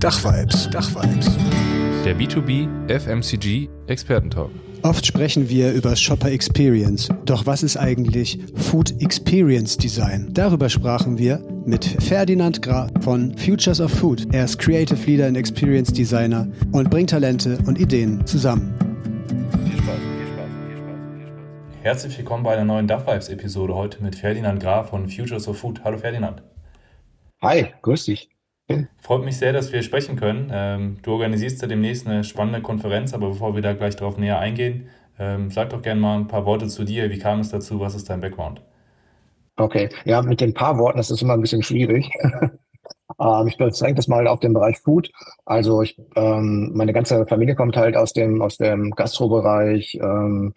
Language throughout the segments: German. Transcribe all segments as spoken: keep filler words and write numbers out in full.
Dachvibes. Dachvibes. Der B zwei B F M C G Expertentalk. Oft sprechen wir über Shopper Experience. Doch was ist eigentlich Food Experience Design? Darüber sprachen wir mit Ferdinand Graf von Futures of Food. Er ist Creative Leader und Experience Designer und bringt Talente und Ideen zusammen. Viel Spaß, viel Spaß, viel Spaß, viel Spaß. Herzlich willkommen bei einer neuen Dachvibes-Episode heute mit Ferdinand Graf von Futures of Food. Hallo Ferdinand. Hi, grüß dich. Freut mich sehr, dass wir sprechen können. Ähm, du organisierst ja demnächst eine spannende Konferenz, aber bevor wir da gleich drauf näher eingehen, ähm, sag doch gerne mal ein paar Worte zu dir. Wie kam es dazu? Was ist dein Background? Okay, ja, mit den paar Worten, das ist immer ein bisschen schwierig. ähm, ich beschränke das mal auf den Bereich Food. Also ich, ähm, meine ganze Familie kommt halt aus dem aus dem Gastrobereich, ähm,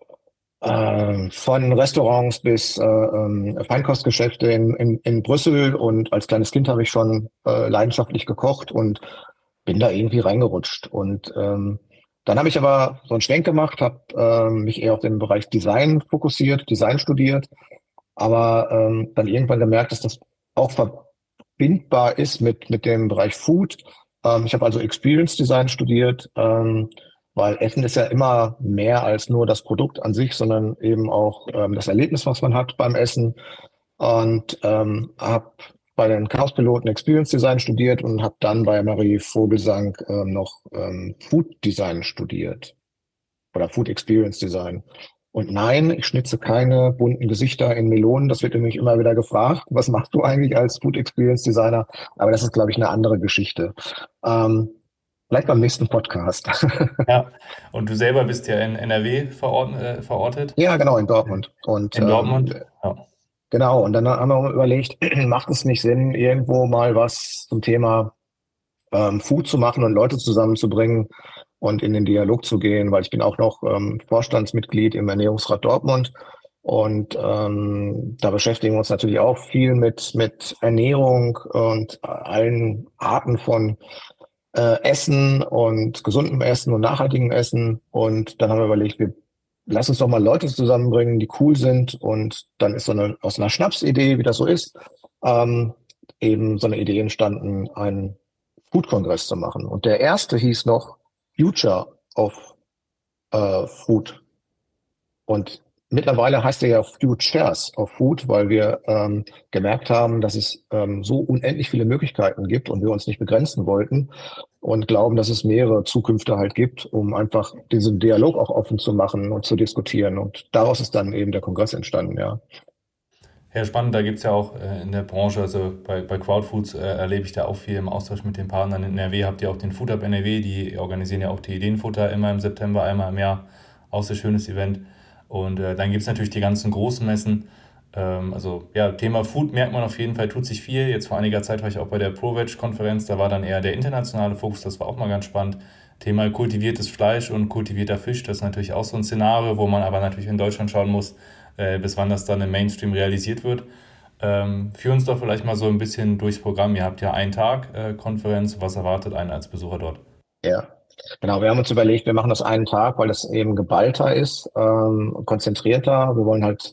äh, von Restaurants bis äh, ähm, Feinkostgeschäfte in, in, in Brüssel. Und als kleines Kind habe ich schon äh, leidenschaftlich gekocht und bin da irgendwie reingerutscht. Und ähm, dann habe ich aber so einen Schwenk gemacht, habe ähm, mich eher auf den Bereich Design fokussiert, Design studiert, aber ähm, dann irgendwann gemerkt, dass das auch verbindbar ist mit mit dem Bereich Food. Ähm, ich habe also Experience Design studiert, ähm, weil Essen ist ja immer mehr als nur das Produkt an sich, sondern eben auch ähm, das Erlebnis, was man hat beim Essen. Und ähm, habe bei den Chaos-Piloten Experience Design studiert und habe dann bei Marie Vogelsang ähm, noch ähm, Food Design studiert oder Food Experience Design. Und nein, ich schnitze keine bunten Gesichter in Melonen. Das wird nämlich immer wieder gefragt. Was machst du eigentlich als Food Experience Designer? Aber das ist, glaube ich, eine andere Geschichte. Ähm, Vielleicht beim nächsten Podcast. Ja, und du selber bist ja in N R W verordnet, äh, verortet. Ja, genau, in Dortmund. Und, In Dortmund? Ähm, ja. Genau, und dann haben wir überlegt, macht es nicht Sinn, irgendwo mal was zum Thema ähm, Food zu machen und Leute zusammenzubringen und in den Dialog zu gehen, weil ich bin auch noch ähm, Vorstandsmitglied im Ernährungsrat Dortmund. Und ähm, da beschäftigen wir uns natürlich auch viel mit, mit Ernährung und allen Arten von Äh, Essen und gesundem Essen und nachhaltigem Essen. Und dann haben wir überlegt, wir lass uns doch mal Leute zusammenbringen, die cool sind. Und dann ist so eine, aus einer Schnapsidee, wie das so ist, ähm, eben so eine Idee entstanden, einen Food-Kongress zu machen. Und der erste hieß noch Future of äh, Food. Und mittlerweile heißt er ja Futures of Food, weil wir ähm, gemerkt haben, dass es ähm, so unendlich viele Möglichkeiten gibt und wir uns nicht begrenzen wollten und glauben, dass es mehrere Zukünfte halt gibt, um einfach diesen Dialog auch offen zu machen und zu diskutieren. Und daraus ist dann eben der Kongress entstanden, ja. Ja, spannend, da gibt es ja auch äh, in der Branche, also bei, bei Crowdfoods äh, erlebe ich da auch viel im Austausch mit den Partnern. In N R W habt ihr auch den Food Hub N R W, die organisieren ja auch die Ideenfutter immer im September, einmal im Jahr, auch sehr schönes Event. Und äh, dann gibt es natürlich die ganzen großen Messen. Ähm, also ja, Thema Food merkt man auf jeden Fall, tut sich viel. Jetzt vor einiger Zeit war ich auch bei der ProVeg-Konferenz, da war dann eher der internationale Fokus, das war auch mal ganz spannend. Thema kultiviertes Fleisch und kultivierter Fisch, das ist natürlich auch so ein Szenario, wo man aber natürlich in Deutschland schauen muss, äh, bis wann das dann im Mainstream realisiert wird. Ähm, führ uns doch vielleicht mal so ein bisschen durchs Programm. Ihr habt ja einen Tag äh, Konferenz, was erwartet einen als Besucher dort? Ja. Genau, wir haben uns überlegt, wir machen das einen Tag, weil das eben geballter ist, ähm, konzentrierter. Wir wollen halt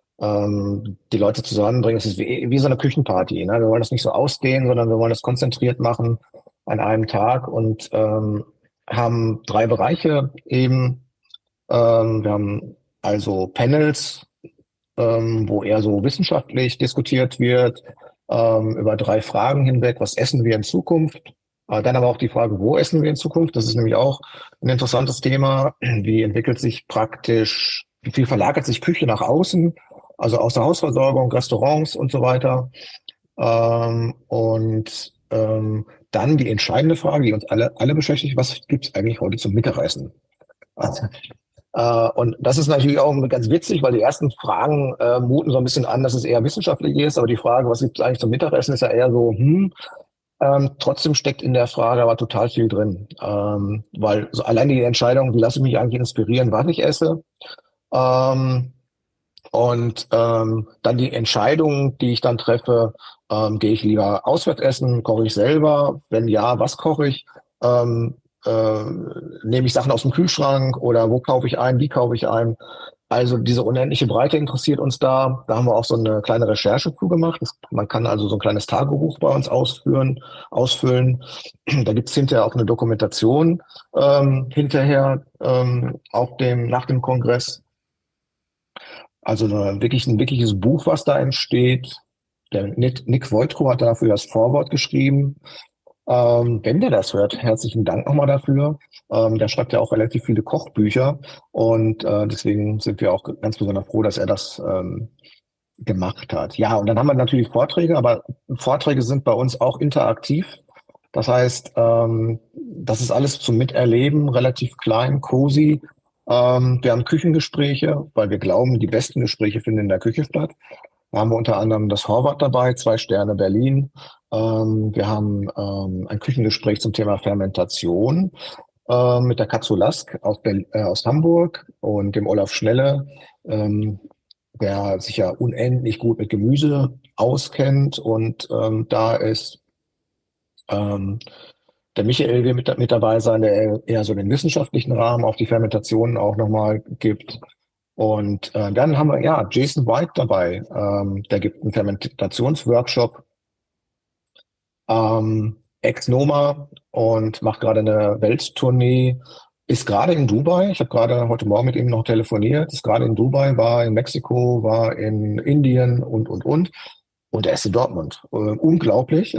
ähm, die Leute zusammenbringen. Es ist wie, wie so eine Küchenparty, ne? Wir wollen das nicht so ausdehnen, sondern wir wollen das konzentriert machen an einem Tag und ähm, haben drei Bereiche eben. Ähm, wir haben also Panels, ähm, wo eher so wissenschaftlich diskutiert wird, ähm, über drei Fragen hinweg. Was essen wir in Zukunft? Äh, Dann aber auch die Frage, wo essen wir in Zukunft? Das ist nämlich auch ein interessantes Thema. Wie entwickelt sich praktisch, wie viel verlagert sich Küche nach außen, also aus der Hausversorgung, Restaurants und so weiter. Ähm, und ähm, dann die entscheidende Frage, die uns alle, alle beschäftigt, was gibt es eigentlich heute zum Mittagessen? Also, äh, und das ist natürlich auch ganz witzig, weil die ersten Fragen äh, muten so ein bisschen an, dass es eher wissenschaftlich ist, aber die Frage, was gibt es eigentlich zum Mittagessen, ist ja eher so, hm, ähm, trotzdem steckt in der Frage aber total viel drin, ähm, weil so allein die Entscheidung, wie lasse ich mich eigentlich inspirieren, was ich esse, ähm, und ähm, dann die Entscheidung, die ich dann treffe, ähm, gehe ich lieber auswärts essen, koche ich selber, wenn ja, was koche ich, ähm, äh, nehme ich Sachen aus dem Kühlschrank oder wo kaufe ich ein, wie kaufe ich ein, Also diese unendliche Breite interessiert uns da. Da haben wir auch so eine kleine Recherche zu gemacht. Das, man kann also so ein kleines Tagebuch bei uns ausführen, ausfüllen. Da gibt's hinterher auch eine Dokumentation ähm, hinterher ähm, auf dem, nach dem Kongress. Also eine, wirklich ein wirkliches Buch, was da entsteht. Der Nick, Nick Voitro hat dafür das Vorwort geschrieben. Ähm, wenn der das hört, herzlichen Dank nochmal dafür. Ähm, der schreibt ja auch relativ viele Kochbücher und äh, deswegen sind wir auch ganz besonders froh, dass er das ähm, gemacht hat. Ja, und dann haben wir natürlich Vorträge, aber Vorträge sind bei uns auch interaktiv. Das heißt, ähm, das ist alles zum Miterleben, relativ klein, cozy. Ähm, wir haben Küchengespräche, weil wir glauben, die besten Gespräche finden in der Küche statt. Da haben wir unter anderem das Horvath dabei, zwei Sterne Berlin. Ähm, wir haben ähm, ein Küchengespräch zum Thema Fermentation äh, mit der Katzu Lask aus, Bel äh, aus Hamburg und dem Olaf Schnelle, ähm, der sich ja unendlich gut mit Gemüse auskennt. Und ähm, da ist ähm, der Michael wird mit, mit dabei sein, der eher so den wissenschaftlichen Rahmen auf die Fermentation auch nochmal gibt. Und äh, dann haben wir ja Jason White dabei, ähm, der gibt einen Fermentationsworkshop, ähm, Ex-Noma und macht gerade eine Welttournee, ist gerade in Dubai. Ich habe gerade heute Morgen mit ihm noch telefoniert, ist gerade in Dubai, war in Mexiko, war in Indien und, und, und. Und er ist in Dortmund. Äh, unglaublich.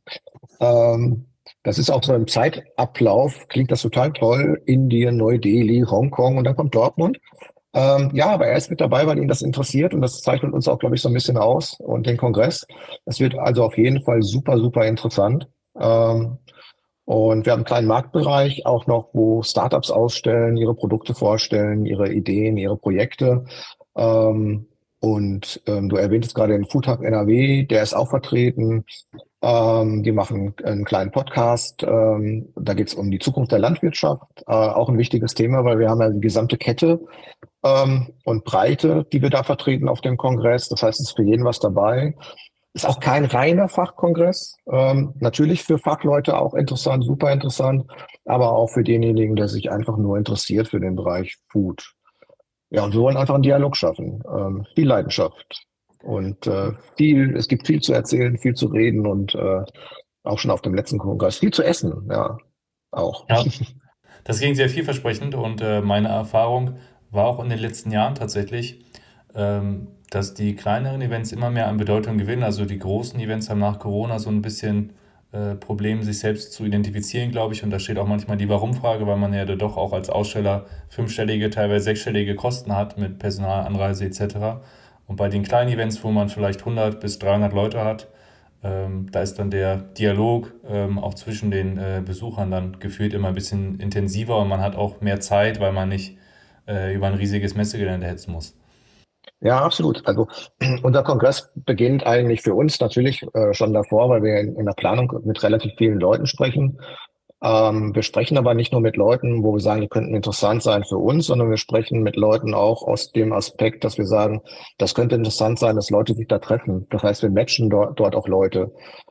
ähm, das ist auch so im Zeitablauf, klingt das total toll. Indien, Neu-Delhi, Hongkong und dann kommt Dortmund. Ähm, ja, aber er ist mit dabei, weil ihn das interessiert und das zeichnet uns auch, glaube ich, so ein bisschen aus und den Kongress. Das wird also auf jeden Fall super, super interessant. Ähm, und wir haben einen kleinen Marktbereich auch noch, wo Startups ausstellen, ihre Produkte vorstellen, ihre Ideen, ihre Projekte. Ähm, und ähm, du erwähntest gerade den Food Hub N R W, der ist auch vertreten. Ähm, die machen einen kleinen Podcast. Ähm, da geht es um die Zukunft der Landwirtschaft. Äh, auch ein wichtiges Thema, weil wir haben ja die gesamte Kette ähm, und Breite, die wir da vertreten auf dem Kongress. Das heißt, es ist für jeden was dabei. Ist auch kein reiner Fachkongress. Ähm, natürlich für Fachleute auch interessant, super interessant, aber auch für denjenigen, der sich einfach nur interessiert für den Bereich Food. Ja, und wir wollen einfach einen Dialog schaffen, ähm, viel Leidenschaft und äh, viel, es gibt viel zu erzählen, viel zu reden und äh, auch schon auf dem letzten Kongress viel zu essen, ja, auch. Ja, das klingt sehr vielversprechend und äh, meine Erfahrung war auch in den letzten Jahren tatsächlich, ähm, dass die kleineren Events immer mehr an Bedeutung gewinnen. Also die großen Events haben nach Corona so ein bisschen äh, Problem, sich selbst zu identifizieren, glaube ich. Und da steht auch manchmal die Warum-Frage, weil man ja da doch auch als Aussteller fünfstellige, teilweise sechsstellige Kosten hat mit Personal, Anreise et cetera. Und bei den kleinen Events, wo man vielleicht hundert bis dreihundert Leute hat, ähm, da ist dann der Dialog ähm, auch zwischen den äh, Besuchern dann gefühlt immer ein bisschen intensiver und man hat auch mehr Zeit, weil man nicht äh, über ein riesiges Messegelände hetzen muss. Ja, absolut. Also unser Kongress beginnt eigentlich für uns natürlich äh, schon davor, weil wir in, in der Planung mit relativ vielen Leuten sprechen. Ähm, wir sprechen aber nicht nur mit Leuten, wo wir sagen, die könnten interessant sein für uns, sondern wir sprechen mit Leuten auch aus dem Aspekt, dass wir sagen, das könnte interessant sein, dass Leute sich da treffen. Das heißt, wir matchen dort, dort auch Leute.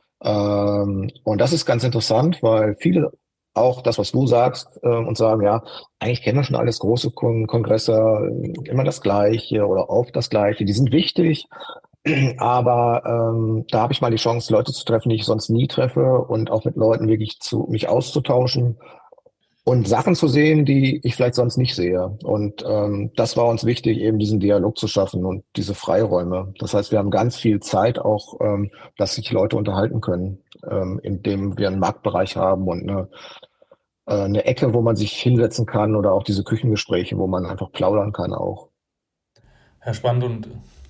Ähm, und das ist ganz interessant, weil viele auch das, was du sagst, äh, und sagen, ja, eigentlich kennen wir schon alles große Kon Kongresse, äh, immer das Gleiche oder oft das Gleiche. Die sind wichtig, aber ähm, da habe ich mal die Chance, Leute zu treffen, die ich sonst nie treffe und auch mit Leuten wirklich zu mich auszutauschen und Sachen zu sehen, die ich vielleicht sonst nicht sehe. Und ähm, das war uns wichtig, eben diesen Dialog zu schaffen und diese Freiräume. Das heißt, wir haben ganz viel Zeit auch, ähm, dass sich Leute unterhalten können, ähm, indem wir einen Marktbereich haben und eine, äh, eine Ecke, wo man sich hinsetzen kann oder auch diese Küchengespräche, wo man einfach plaudern kann auch. Ja, spannend und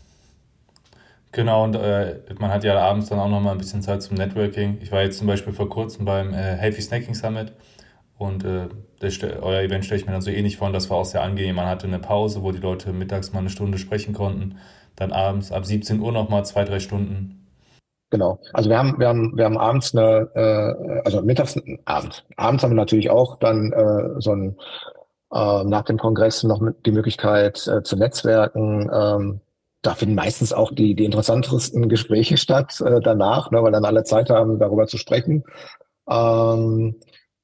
genau, und äh, man hat ja abends dann auch noch mal ein bisschen Zeit zum Networking. Ich war jetzt zum Beispiel vor kurzem beim äh, Healthy Snacking Summit und äh, das, ste- euer Event stelle ich mir dann so ähnlich vor und das war auch sehr angenehm. Man hatte eine Pause, wo die Leute mittags mal eine Stunde sprechen konnten, dann abends ab siebzehn Uhr noch mal zwei, drei Stunden. Genau. Also wir haben, wir haben, wir haben abends eine, äh, also mittags, abends. Abends haben wir natürlich auch dann äh, so ein äh, nach dem Kongress noch mit die Möglichkeit äh, zu netzwerken. Ähm, da finden meistens auch die, die interessantesten Gespräche statt äh, danach, ne, weil dann alle Zeit haben, darüber zu sprechen. Ähm,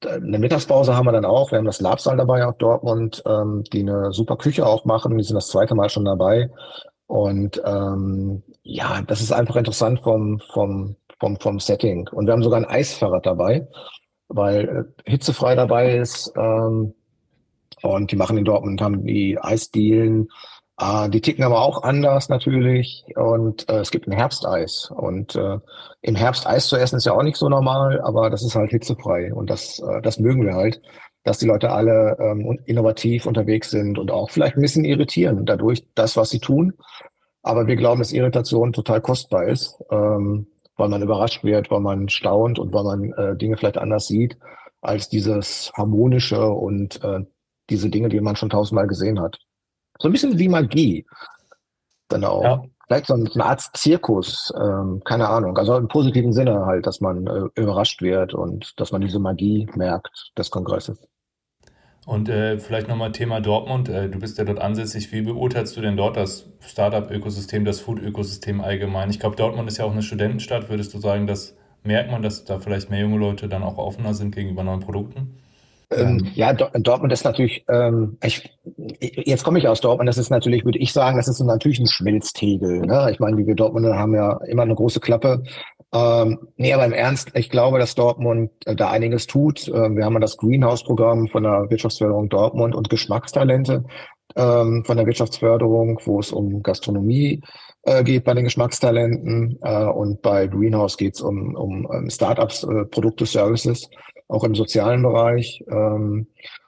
eine Mittagspause haben wir dann auch. Wir haben das Labsal dabei auf Dortmund, ähm, die eine super Küche auch machen. Die sind das zweite Mal schon dabei. Und ähm, ja, das ist einfach interessant vom, vom, vom, vom Setting. Und wir haben sogar ein Eisfahrrad dabei, weil äh, hitzefrei dabei ist. Ähm, und die machen in Dortmund, haben die Eisdielen. Äh, die ticken aber auch anders natürlich. Und äh, es gibt ein Herbsteis. Und äh, im Herbst Eis zu essen ist ja auch nicht so normal, aber das ist halt hitzefrei. Und das, äh, das mögen wir halt, dass die Leute alle ähm, innovativ unterwegs sind und auch vielleicht ein bisschen irritieren dadurch das, was sie tun. Aber wir glauben, dass Irritation total kostbar ist, ähm, weil man überrascht wird, weil man staunt und weil man äh, Dinge vielleicht anders sieht als dieses harmonische und äh, diese Dinge, die man schon tausendmal gesehen hat. So ein bisschen wie Magie. Genau. Ja. Vielleicht so eine Art Zirkus, ähm, keine Ahnung. Also im positiven Sinne halt, dass man äh, überrascht wird und dass man diese Magie merkt des Kongresses. Und äh, vielleicht nochmal Thema Dortmund. Äh, du bist ja dort ansässig. Wie beurteilst du denn dort das Startup-Ökosystem, das Food-Ökosystem allgemein? Ich glaube, Dortmund ist ja auch eine Studentenstadt. Würdest du sagen, das merkt man, dass da vielleicht mehr junge Leute dann auch offener sind gegenüber neuen Produkten? Ähm, ja, Do Dortmund ist natürlich, ähm, ich, jetzt komme ich aus Dortmund, das ist natürlich, würde ich sagen, das ist so natürlich ein Schmelztiegel. Ne? Ich meine, wir Dortmunder haben ja immer eine große Klappe. Ähm, nee, aber im Ernst, ich glaube, dass Dortmund äh, da einiges tut. Ähm, wir haben ja das Greenhouse-Programm von der Wirtschaftsförderung Dortmund und Geschmackstalente ähm, von der Wirtschaftsförderung, wo es um Gastronomie äh, geht bei den Geschmackstalenten. Äh, und bei Greenhouse geht es um, um, um Startups, äh, Produkte, Services, auch im sozialen Bereich. Ähm,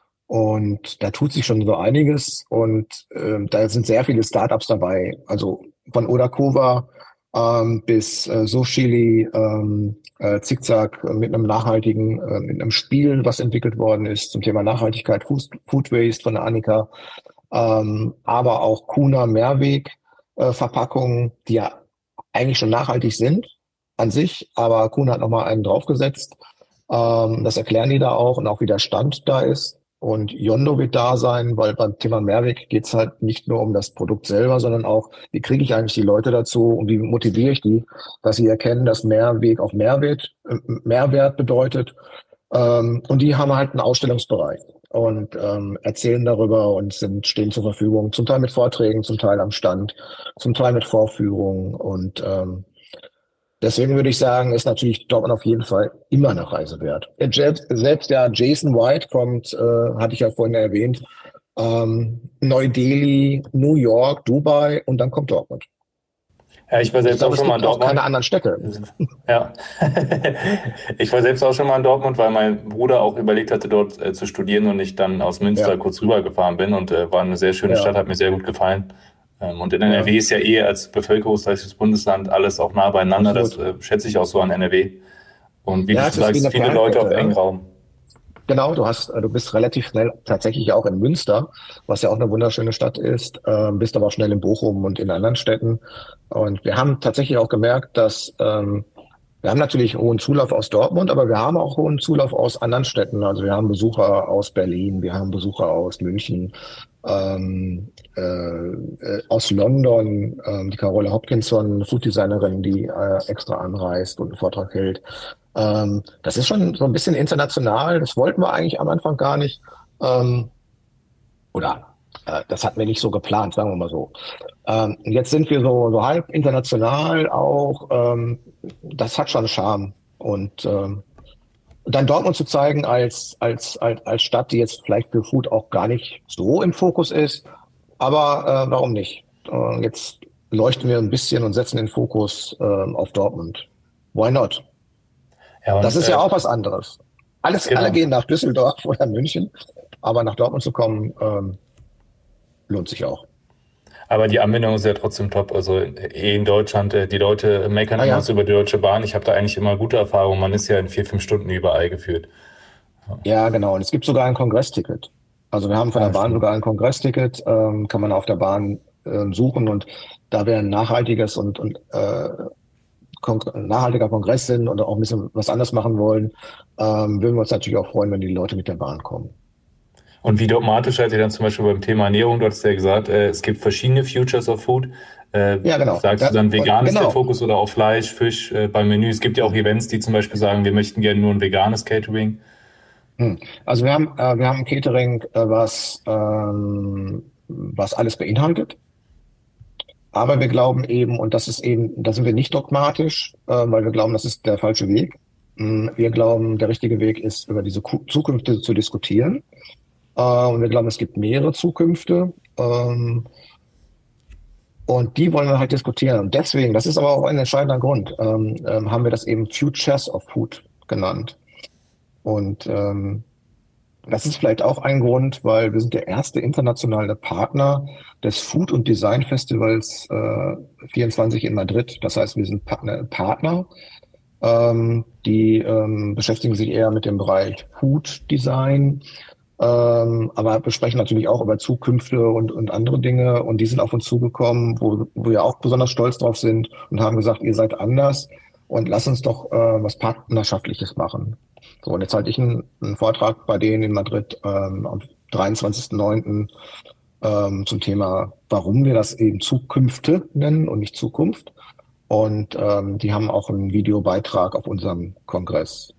und da tut sich schon so einiges. Und ähm, da sind sehr viele Startups dabei. Also von Odakova ähm, bis äh, Sochili, ähm, äh, Zickzack äh, mit einem nachhaltigen, äh, mit einem Spiel, was entwickelt worden ist zum Thema Nachhaltigkeit, Food, Food Waste von der Annika, ähm, aber auch Kuna Mehrweg äh, Verpackungen, die ja eigentlich schon nachhaltig sind an sich, aber Kuna hat nochmal einen draufgesetzt. Ähm, das erklären die da auch und auch wie der Stand da ist. Und Yondo wird da sein, weil beim Thema Mehrweg geht es halt nicht nur um das Produkt selber, sondern auch, wie kriege ich eigentlich die Leute dazu und wie motiviere ich die, dass sie erkennen, dass Mehrweg auch Mehrwert, äh, Mehrwert bedeutet. Ähm, und die haben halt einen Ausstellungsbereich und ähm, erzählen darüber und sind, stehen zur Verfügung, zum Teil mit Vorträgen, zum Teil am Stand, zum Teil mit Vorführungen und ähm, deswegen würde ich sagen, ist natürlich Dortmund auf jeden Fall immer eine Reise wert. Selbst, selbst der Jason White kommt, äh, hatte ich ja vorhin erwähnt, ähm, Neu-Delhi, New York, Dubai und dann kommt Dortmund. Ja, ich war Ich selbst glaube, auch es schon mal in gibt auch Dortmund. keine anderen Städte. Ja, ich war selbst auch schon mal in Dortmund, weil mein Bruder auch überlegt hatte, dort äh, zu studieren und ich dann aus Münster Ja, kurz rübergefahren bin und äh, war eine sehr schöne Stadt, ja, hat mir sehr gut gefallen. Ähm, und in ja, N R W ist ja eh als bevölkerungsreiches Bundesland alles auch nah beieinander, das absolut. äh, schätze ich auch so an N R W. Und wie du Ja, schon es ist wie sagst, eine viele Leute auf Perlenkette, engem ja. Raum. Genau, du hast, äh, du bist relativ schnell tatsächlich auch in Münster, was ja auch eine wunderschöne Stadt ist, ähm, bist aber auch schnell in Bochum und in anderen Städten. Und wir haben tatsächlich auch gemerkt, dass ähm, wir haben natürlich hohen Zulauf aus Dortmund, aber wir haben auch hohen Zulauf aus anderen Städten. Also wir haben Besucher aus Berlin, wir haben Besucher aus München, ähm, äh, äh, aus London, ähm, die Carola Hopkinson, eine Fooddesignerin, die äh, extra anreist und einen Vortrag hält. Ähm, das ist schon so ein bisschen international. Das wollten wir eigentlich am Anfang gar nicht. Ähm, oder äh, das hatten wir nicht so geplant, sagen wir mal so. Ähm, jetzt sind wir so, so halb international auch. Ähm, das hat schon Charme. Und ähm, dann Dortmund zu zeigen als, als, als, als Stadt, die jetzt vielleicht für Food auch gar nicht so im Fokus ist. Aber äh, warum nicht? Äh, jetzt leuchten wir ein bisschen und setzen den Fokus äh, auf Dortmund. Why not? Ja, Das und ist ja äh, auch was anderes. Alles, alle genau. gehen nach Düsseldorf oder München, aber nach Dortmund zu kommen, ähm, lohnt sich auch. Aber die Anbindung ist ja trotzdem top. Also eh in Deutschland, äh, die Leute meckern Ah immer ja, so über die Deutsche Bahn. Ich habe da eigentlich immer gute Erfahrungen. Man ist ja in vier, fünf Stunden überall geführt. ja, genau. Und es gibt sogar ein Kongressticket. Also wir haben von der Ah, Bahn stimmt. sogar ein Kongressticket, ähm, kann man auf der Bahn ähm, suchen und da wir ein nachhaltiges und, und äh, kon ein nachhaltiger Kongress sind und auch ein bisschen was anderes machen wollen, ähm, würden wir uns natürlich auch freuen, wenn die Leute mit der Bahn kommen. Und wie dogmatisch seid ihr dann zum Beispiel beim Thema Ernährung? Du hattest ja gesagt, äh, es gibt verschiedene Futures of Food. Äh, Ja, genau. sagst du Ja, dann, vegan ist der genau. Fokus oder auf Fleisch, Fisch äh, beim Menü? Es gibt ja auch Events, die zum Beispiel sagen, wir möchten gerne nur ein veganes Catering. Hm. Also wir haben, äh, wir haben ein Catering, äh, was, ähm, was alles beinhaltet. Aber wir glauben eben, und das ist eben, da sind wir nicht dogmatisch, äh, weil wir glauben, das ist der falsche Weg. Mm, Wir glauben, der richtige Weg ist, über diese Ku- Zukünfte zu diskutieren. Äh, und wir glauben, es gibt mehrere Zukünfte. Ähm, und die wollen wir halt diskutieren. Und deswegen, das ist aber auch ein entscheidender Grund, ähm, ähm, haben wir das eben Futures of Food genannt. Und ähm, das ist vielleicht auch ein Grund, weil wir sind der erste internationale Partner des Food- und Design Festivals äh, vierundzwanzig in Madrid. Das heißt, wir sind Partner, Partner ähm, die ähm, beschäftigen sich eher mit dem Bereich Food Design, ähm, aber besprechen natürlich auch über Zukünfte und, und andere Dinge. Und die sind auf uns zugekommen, wo, wo wir auch besonders stolz drauf sind und haben gesagt, ihr seid anders und lasst uns doch äh, was Partnerschaftliches machen. So, und jetzt halte ich einen, einen Vortrag bei denen in Madrid ähm, am dreiundzwanzigsten neunten ähm, zum Thema, warum wir das eben Zukünfte nennen und nicht Zukunft. Und ähm, die haben auch einen Videobeitrag auf unserem Kongress.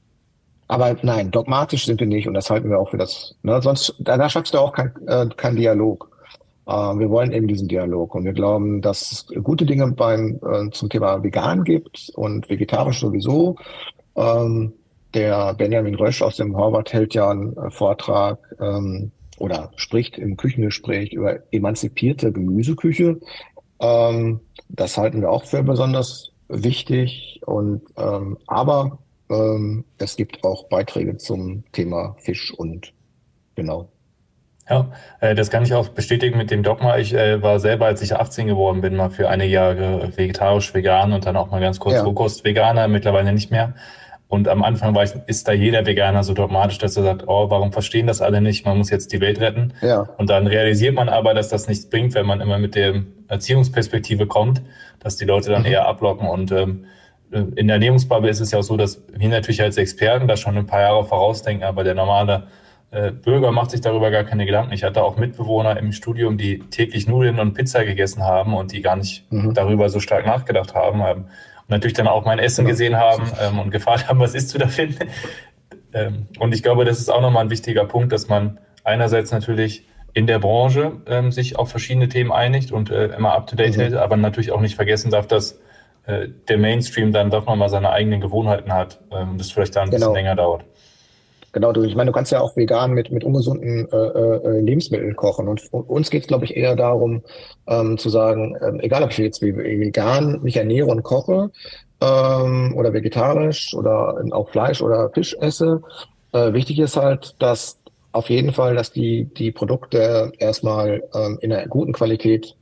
Aber nein, dogmatisch sind wir nicht und das halten wir auch für das. Ne? Sonst, da, da schaffst du auch kein, äh, kein Dialog. Äh, wir wollen eben diesen Dialog und wir glauben, dass es gute Dinge beim äh, zum Thema Vegan gibt und vegetarisch sowieso. Ähm, der Benjamin Rösch aus dem Harvard hält ja einen äh, Vortrag ähm, oder spricht im Küchengespräch über emanzipierte Gemüseküche. Ähm, das halten wir auch für besonders wichtig. Und ähm, aber ähm, es gibt auch Beiträge zum Thema Fisch und genau. Ja, äh, das kann ich auch bestätigen mit dem Dogma. Ich äh, war selber, als ich achtzehn geworden bin, mal für einige Jahre vegetarisch, vegan und dann auch mal ganz kurz Ja, Rohkost-Veganer, mittlerweile nicht mehr. Und am Anfang war ich, ist da jeder Veganer so dogmatisch, dass er sagt, oh, warum verstehen das alle nicht? Man muss jetzt die Welt retten. ja. Und dann realisiert man aber, dass das nichts bringt, wenn man immer mit der Erziehungsperspektive kommt, dass die Leute dann Mhm. eher ablocken. Und ähm, in der Ernährungsbubble ist es ja auch so, dass wir natürlich als Experten da schon ein paar Jahre vorausdenken, aber der normale äh, Bürger macht sich darüber gar keine Gedanken. Ich hatte auch Mitbewohner im Studium, die täglich Nudeln und Pizza gegessen haben und die gar nicht Mhm. darüber so stark nachgedacht haben. Ähm, und natürlich dann auch mein Essen Genau. gesehen haben ähm, und gefragt haben, was isst du da, Finn? Ähm, und ich glaube, das ist auch nochmal ein wichtiger Punkt, dass man einerseits natürlich in der Branche ähm, sich auf verschiedene Themen einigt und äh, immer up-to-date Mhm. hält, aber natürlich auch nicht vergessen darf, dass äh, der Mainstream dann doch nochmal seine eigenen Gewohnheiten hat ähm, und das vielleicht da ein bisschen Genau. länger dauert. Genau, du, ich meine, du kannst ja auch vegan mit, mit ungesunden äh, äh, Lebensmitteln kochen. Und f- uns geht es, glaube ich, eher darum, ähm, zu sagen, ähm, egal ob ich jetzt ve- vegan mich ernähre und koche, ähm, oder vegetarisch oder auch Fleisch oder Fisch esse, äh, wichtig ist halt, dass auf jeden Fall, dass die, die Produkte erstmal ähm, in einer guten Qualität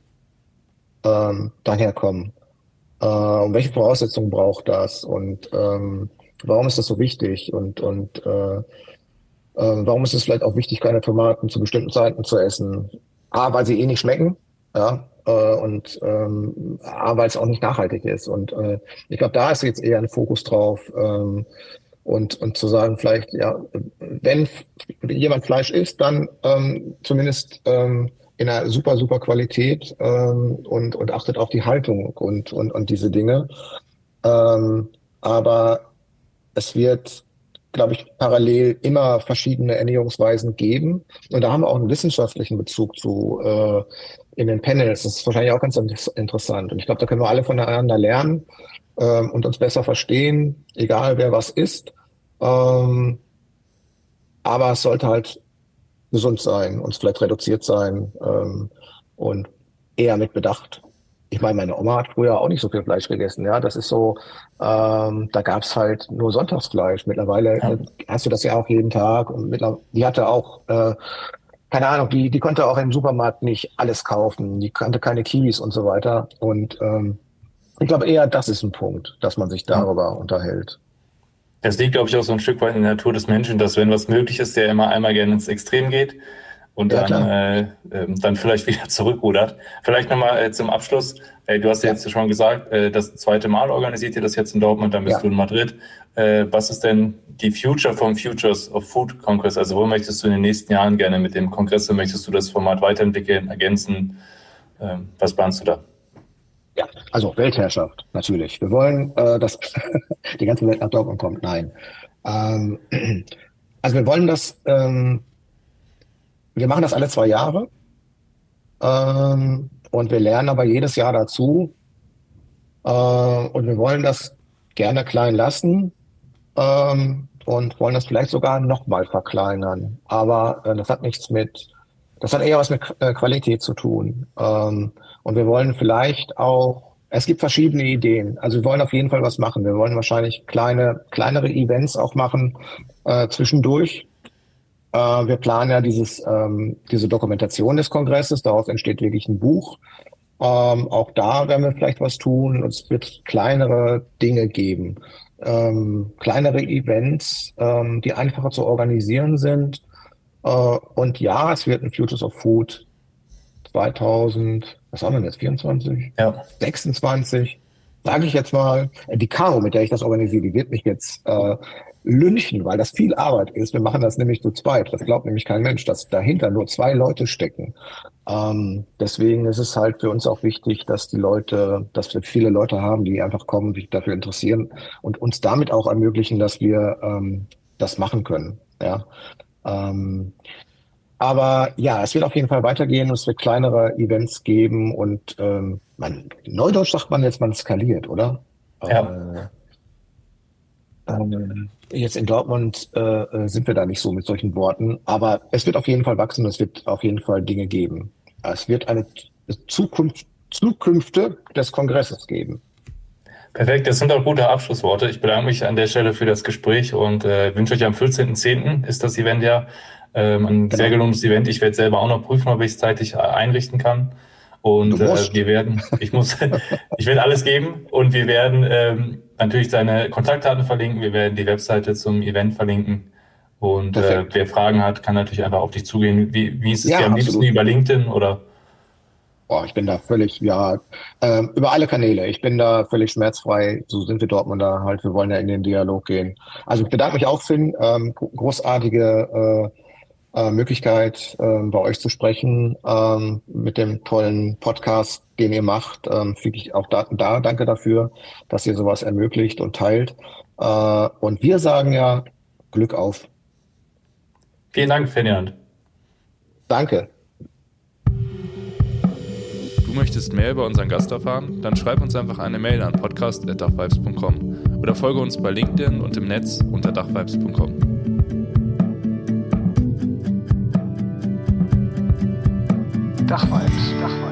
ähm, daherkommen. Äh, und welche Voraussetzungen braucht das? Und ähm, warum ist das so wichtig? Und, und äh, ähm, warum ist es vielleicht auch wichtig, keine Tomaten zu bestimmten Zeiten zu essen? A, weil sie eh nicht schmecken, ja, äh, und ähm, A, weil es auch nicht nachhaltig ist. Und äh, ich glaube, da ist jetzt eher ein Fokus drauf. Ähm, und, und zu sagen, vielleicht, ja, wenn f- jemand Fleisch isst, dann ähm, zumindest ähm, in einer super, super Qualität ähm, und, und achtet auf die Haltung und, und, und diese Dinge. Ähm, aber es wird, glaube ich, parallel immer verschiedene Ernährungsweisen geben. Und da haben wir auch einen wissenschaftlichen Bezug zu äh, in den Panels. Das ist wahrscheinlich auch ganz inter- interessant. Und ich glaube, da können wir alle voneinander lernen ähm, und uns besser verstehen, egal wer was isst. Ähm, aber es sollte halt gesund sein und vielleicht reduziert sein ähm, und eher mit Bedacht. Ich meine, meine Oma hat früher auch nicht so viel Fleisch gegessen. Ja, das ist so, ähm, da gab's halt nur Sonntagsfleisch. Mittlerweile Ja. äh, hast du das ja auch jeden Tag. Und mittler die hatte auch, äh, keine Ahnung, die, die konnte auch im Supermarkt nicht alles kaufen. Die kannte keine Kiwis und so weiter. Und ähm, ich glaube eher, das ist ein Punkt, dass man sich Ja. darüber unterhält. Das liegt, glaube ich, auch so ein Stück weit in der Natur des Menschen, dass wenn was möglich ist, der immer einmal gerne ins Extrem geht und Ja, dann, klar. äh, ähm, dann vielleicht wieder zurückrudert. Vielleicht nochmal äh, zum Abschluss. Äh, du hast ja Ja, jetzt schon gesagt, äh, das zweite Mal organisiert ihr das jetzt in Dortmund, dann bist ja. du in Madrid. Äh, was ist denn die Future vom Futures of Food Congress? Also wo möchtest du in den nächsten Jahren gerne mit dem Kongress, möchtest du das Format weiterentwickeln, ergänzen? Ähm, was planst du da? Ja, also Weltherrschaft, natürlich. Wir wollen, äh, dass die ganze Welt nach Dortmund kommt. Nein. Ähm, Also wir wollen das, ähm, wir machen das alle zwei Jahre ähm, und wir lernen aber jedes Jahr dazu äh, und wir wollen das gerne klein lassen ähm, und wollen das vielleicht sogar nochmal verkleinern. Aber äh, das hat nichts mit, das hat eher was mit äh, Qualität zu tun. Ähm, und wir wollen vielleicht auch, es gibt verschiedene Ideen. Also wir wollen auf jeden Fall was machen. Wir wollen wahrscheinlich kleine, kleinere Events auch machen äh, zwischendurch. Äh, wir planen ja dieses, ähm, diese Dokumentation des Kongresses. Daraus entsteht wirklich ein Buch. Ähm, auch da werden wir vielleicht was tun. Es wird kleinere Dinge geben. Ähm, kleinere Events, ähm, die einfacher zu organisieren sind. Äh, und ja, es wird ein Futures of Food zweitausend, was haben wir jetzt, vierundzwanzig? Ja. sechsundzwanzig, sage ich jetzt mal. Die Caro, mit der ich das organisiere, die wird mich jetzt äh, lynchen, weil das viel Arbeit ist. Wir machen das nämlich zu zweit. Das glaubt nämlich kein Mensch, dass dahinter nur zwei Leute stecken. Ähm, deswegen ist es halt für uns auch wichtig, dass die Leute, dass wir viele Leute haben, die einfach kommen, sich dafür interessieren und uns damit auch ermöglichen, dass wir ähm, das machen können. Ja. Ähm, aber ja, es wird auf jeden Fall weitergehen. Es wird kleinere Events geben und ähm, man, Neudeutsch sagt man jetzt, man skaliert, oder? Ja. Äh, ähm, jetzt in Dortmund äh, sind wir da nicht so mit solchen Worten, aber es wird auf jeden Fall wachsen. Es wird auf jeden Fall Dinge geben. Es wird eine Zukunft, Zukünfte des Kongresses geben. Perfekt, das sind auch gute Abschlussworte. Ich bedanke mich an der Stelle für das Gespräch und äh, wünsche euch am vierzehnten zehnten ist das Event ja. Ähm, ein Genau. sehr gelungenes Event. Ich werde selber auch noch prüfen, ob ich es zeitlich einrichten kann. Und äh, wir werden, ich muss, ich werde alles geben und wir werden ähm, natürlich seine Kontaktdaten verlinken. Wir werden die Webseite zum Event verlinken. Und äh, wer Fragen hat, kann natürlich einfach auf dich zugehen. Wie, wie ist es Ja, dir am absolut. liebsten, über LinkedIn oder? Boah, ich bin da völlig, ja, äh, über alle Kanäle. Ich bin da völlig schmerzfrei. So sind wir Dortmunder halt. Wir wollen ja in den Dialog gehen. Also ich bedanke mich auch, Finn. Ähm, großartige äh, äh, Möglichkeit, äh, bei euch zu sprechen, ähm, mit dem tollen Podcast, den ihr macht. Ähm, wirklich auch da, da danke dafür, dass ihr sowas ermöglicht und teilt. Äh, und wir sagen ja, Glück auf. Vielen Dank, Ferdinand. Danke. Du möchtest mehr über unseren Gast erfahren? Dann schreib uns einfach eine Mail an podcast at dachvibes punkt com oder folge uns bei LinkedIn und im Netz unter dachvibes punkt com. Dachvibes, Dachvibes.